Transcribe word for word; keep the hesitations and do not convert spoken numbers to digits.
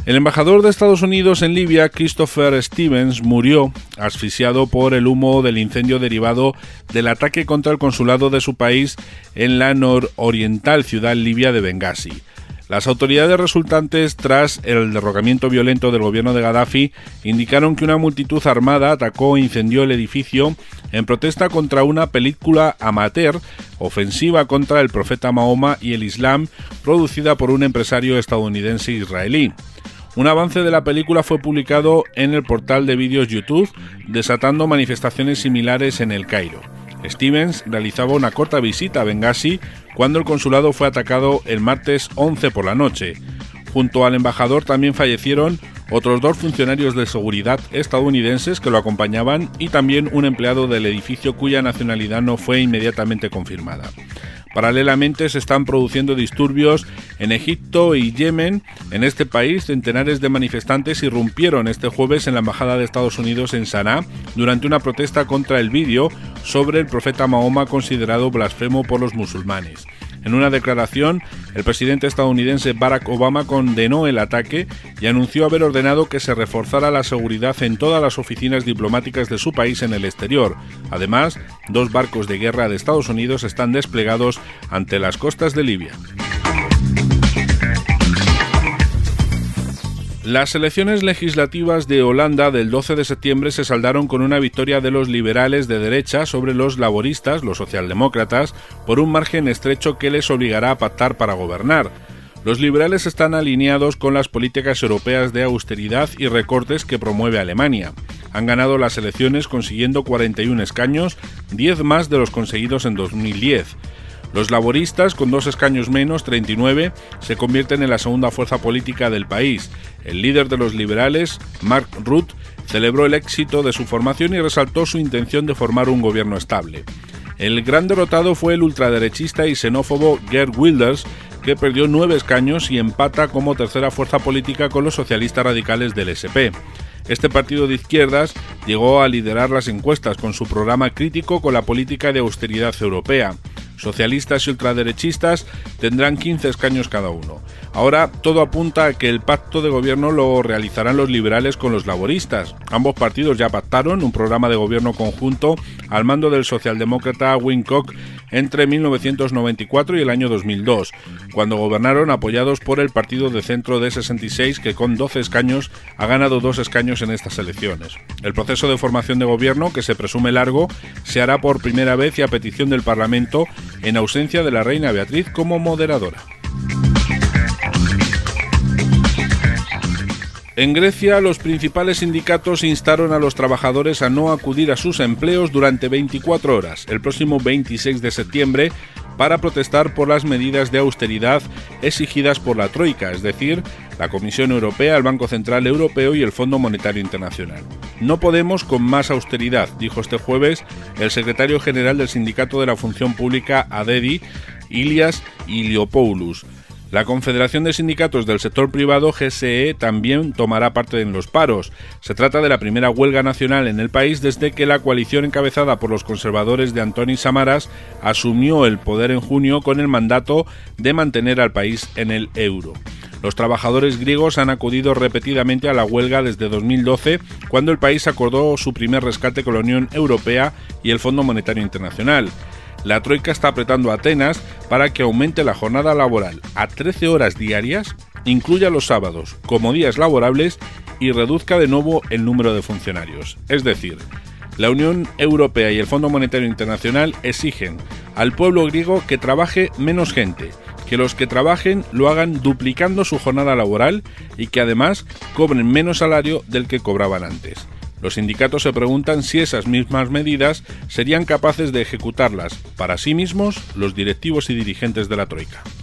El embajador de Estados Unidos en Libia, Christopher Stevens, murió asfixiado por el humo del incendio derivado del ataque contra el consulado de su país en la nororiental ciudad libia de Bengasi. Las autoridades resultantes tras el derrocamiento violento del gobierno de Gaddafi indicaron que una multitud armada atacó e incendió el edificio en protesta contra una película amateur ofensiva contra el profeta Mahoma y el Islam producida por un empresario estadounidense israelí. Un avance de la película fue publicado en el portal de vídeos YouTube, desatando manifestaciones similares en El Cairo. Stevens realizaba una corta visita a Bengasi cuando el consulado fue atacado el martes once por la noche. Junto al embajador también fallecieron otros dos funcionarios de seguridad estadounidenses que lo acompañaban y también un empleado del edificio cuya nacionalidad no fue inmediatamente confirmada. Paralelamente se están produciendo disturbios en Egipto y Yemen. En este país, centenares de manifestantes irrumpieron este jueves en la Embajada de Estados Unidos en Sanaa durante una protesta contra el vídeo sobre el profeta Mahoma considerado blasfemo por los musulmanes. En una declaración, el presidente estadounidense Barack Obama condenó el ataque y anunció haber ordenado que se reforzara la seguridad en todas las oficinas diplomáticas de su país en el exterior. Además, dos barcos de guerra de Estados Unidos están desplegados ante las costas de Libia. Las elecciones legislativas de Holanda del doce de septiembre se saldaron con una victoria de los liberales de derecha sobre los laboristas, los socialdemócratas, por un margen estrecho que les obligará a pactar para gobernar. Los liberales están alineados con las políticas europeas de austeridad y recortes que promueve Alemania. Han ganado las elecciones consiguiendo cuarenta y un escaños, diez más de los conseguidos en dos mil diez. Los laboristas, con dos escaños menos, treinta y nueve, se convierten en la segunda fuerza política del país. El líder de los liberales, Mark Rutte, celebró el éxito de su formación y resaltó su intención de formar un gobierno estable. El gran derrotado fue el ultraderechista y xenófobo Geert Wilders, que perdió nueve escaños y empata como tercera fuerza política con los socialistas radicales del S P. Este partido de izquierdas llegó a liderar las encuestas con su programa crítico con la política de austeridad europea. Socialistas y ultraderechistas tendrán quince escaños cada uno. Ahora todo apunta a que el pacto de gobierno lo realizarán los liberales con los laboristas. Ambos partidos ya pactaron un programa de gobierno conjunto al mando del socialdemócrata Wim Kok entre mil novecientos noventa y cuatro y el año dos mil dos, cuando gobernaron apoyados por el partido de centro de sesenta y seis, que con doce escaños ha ganado dos escaños en estas elecciones. El proceso de formación de gobierno, que se presume largo, se hará por primera vez y a petición del Parlamento, en ausencia de la reina Beatriz como moderadora. En Grecia, los principales sindicatos instaron a los trabajadores a no acudir a sus empleos durante veinticuatro horas, el próximo veintiséis de septiembre, para protestar por las medidas de austeridad exigidas por la Troika, es decir, la Comisión Europea, el Banco Central Europeo y el Fondo Monetario Internacional. No podemos con más austeridad, dijo este jueves el secretario general del Sindicato de la Función Pública ADEDI, Ilias Iliopoulos. La Confederación de Sindicatos del Sector Privado, G S E, también tomará parte en los paros. Se trata de la primera huelga nacional en el país desde que la coalición encabezada por los conservadores de Antonis Samaras asumió el poder en junio con el mandato de mantener al país en el euro. Los trabajadores griegos han acudido repetidamente a la huelga desde dos mil doce, cuando el país acordó su primer rescate con la Unión Europea y el Fondo Monetario Internacional. La Troika está apretando a Atenas para que aumente la jornada laboral a trece horas diarias, incluya los sábados como días laborables y reduzca de nuevo el número de funcionarios. Es decir, la Unión Europea y el Fondo Monetario Internacional exigen al pueblo griego que trabaje menos gente, que los que trabajen lo hagan duplicando su jornada laboral y que además cobren menos salario del que cobraban antes. Los sindicatos se preguntan si esas mismas medidas serían capaces de ejecutarlas para sí mismos los directivos y dirigentes de la Troika.